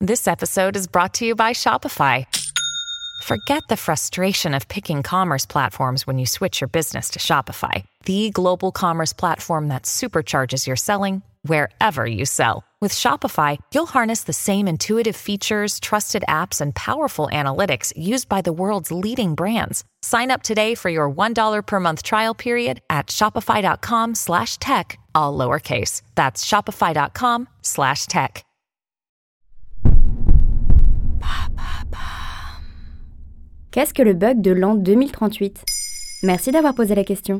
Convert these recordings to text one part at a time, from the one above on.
This episode is brought to you by Shopify. Forget the frustration of picking commerce platforms when you switch your business to Shopify, the global commerce platform that supercharges your selling wherever you sell. With Shopify, you'll harness the same intuitive features, trusted apps, and powerful analytics used by the world's leading brands. Sign up today for your $1 per month trial period at shopify.com/tech, all lowercase. That's shopify.com/tech. Qu'est-ce que le bug de l'an 2038 ? Merci d'avoir posé la question.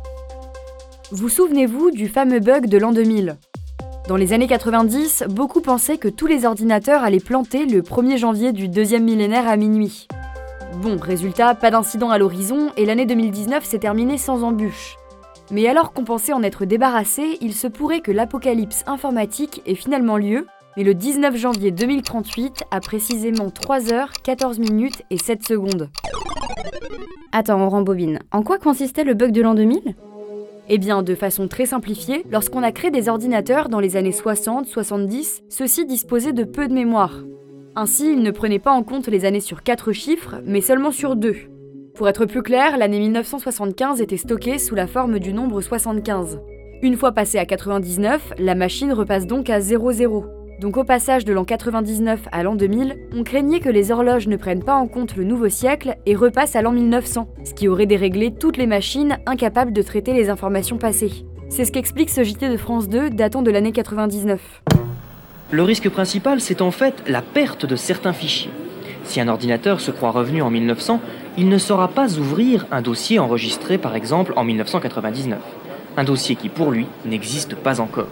Vous souvenez-vous du fameux bug de l'an 2000 ? Dans les années 90, beaucoup pensaient que tous les ordinateurs allaient planter le 1er janvier du deuxième millénaire à minuit. Bon, résultat, pas d'incident à l'horizon et l'année 2019 s'est terminée sans embûche. Mais alors qu'on pensait en être débarrassé, il se pourrait que l'apocalypse informatique ait finalement lieu, mais le 19 janvier 2038 à précisément 3h, 14 minutes et 7 secondes. Attends, on rembobine. En quoi consistait le bug de l'an 2000 ? Eh bien, de façon très simplifiée, lorsqu'on a créé des ordinateurs dans les années 60-70, ceux-ci disposaient de peu de mémoire. Ainsi, ils ne prenaient pas en compte les années sur 4 chiffres, mais seulement sur 2. Pour être plus clair, l'année 1975 était stockée sous la forme du nombre 75. Une fois passé à 99, la machine repasse donc à 00. Donc au passage de l'an 99 à l'an 2000, on craignait que les horloges ne prennent pas en compte le nouveau siècle et repassent à l'an 1900, ce qui aurait déréglé toutes les machines incapables de traiter les informations passées. C'est ce qu'explique ce JT de France 2 datant de l'année 99. Le risque principal, c'est en fait la perte de certains fichiers. Si un ordinateur se croit revenu en 1900, il ne saura pas ouvrir un dossier enregistré par exemple en 1999. Un dossier qui pour lui n'existe pas encore.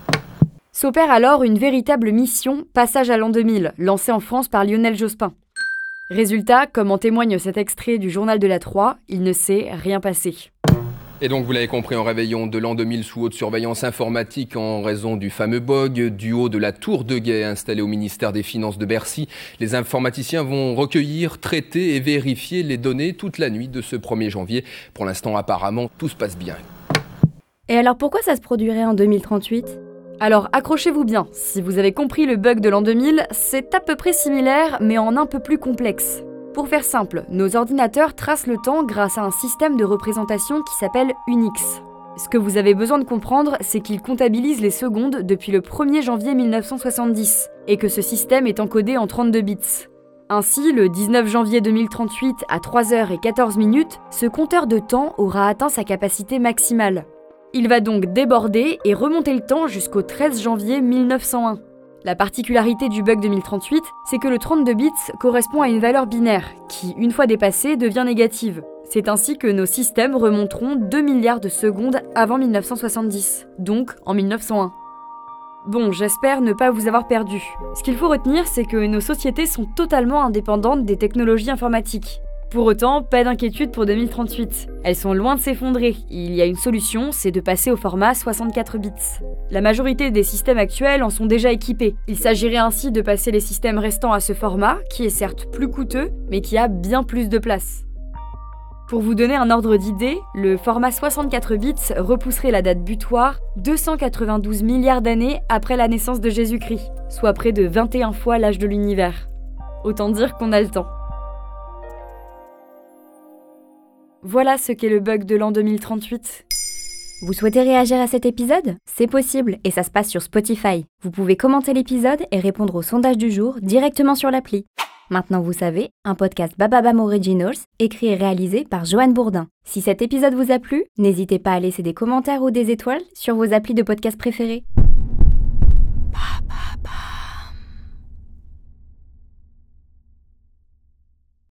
S'opère alors une véritable mission Passage à l'an 2000, lancée en France par Lionel Jospin. Résultat, comme en témoigne cet extrait du journal de la 3, il ne s'est rien passé. Et donc vous l'avez compris, en réveillon de l'an 2000 sous haute surveillance informatique en raison du fameux bug, du haut de la tour de guet installée au ministère des Finances de Bercy, les informaticiens vont recueillir, traiter et vérifier les données toute la nuit de ce 1er janvier. Pour l'instant, apparemment, tout se passe bien. Et alors pourquoi ça se produirait en 2038 ? Alors accrochez-vous bien, si vous avez compris le bug de l'an 2000, c'est à peu près similaire mais en un peu plus complexe. Pour faire simple, nos ordinateurs tracent le temps grâce à un système de représentation qui s'appelle Unix. Ce que vous avez besoin de comprendre, c'est qu'il comptabilise les secondes depuis le 1er janvier 1970 et que ce système est encodé en 32 bits. Ainsi, le 19 janvier 2038 à 3h et 14 minutes, ce compteur de temps aura atteint sa capacité maximale. Il va donc déborder et remonter le temps jusqu'au 13 janvier 1901. La particularité du bug 2038, c'est que le 32 bits correspond à une valeur binaire, qui, une fois dépassée, devient négative. C'est ainsi que nos systèmes remonteront 2 milliards de secondes avant 1970, donc en 1901. Bon, j'espère ne pas vous avoir perdu. Ce qu'il faut retenir, c'est que nos sociétés sont totalement indépendantes des technologies informatiques. Pour autant, pas d'inquiétude pour 2038. Elles sont loin de s'effondrer. Il y a une solution, c'est de passer au format 64 bits. La majorité des systèmes actuels en sont déjà équipés. Il s'agirait ainsi de passer les systèmes restants à ce format, qui est certes plus coûteux, mais qui a bien plus de place. Pour vous donner un ordre d'idée, le format 64 bits repousserait la date butoir 292 milliards d'années après la naissance de Jésus-Christ, soit près de 21 fois l'âge de l'univers. Autant dire qu'on a le temps. Voilà ce qu'est le bug de l'an 2038. Vous souhaitez réagir à cet épisode ? C'est possible et ça se passe sur Spotify. Vous pouvez commenter l'épisode et répondre au sondage du jour directement sur l'appli. Maintenant vous savez, un podcast Bababam Originals, écrit et réalisé par Joanne Bourdin. Si cet épisode vous a plu, n'hésitez pas à laisser des commentaires ou des étoiles sur vos applis de podcast préférés.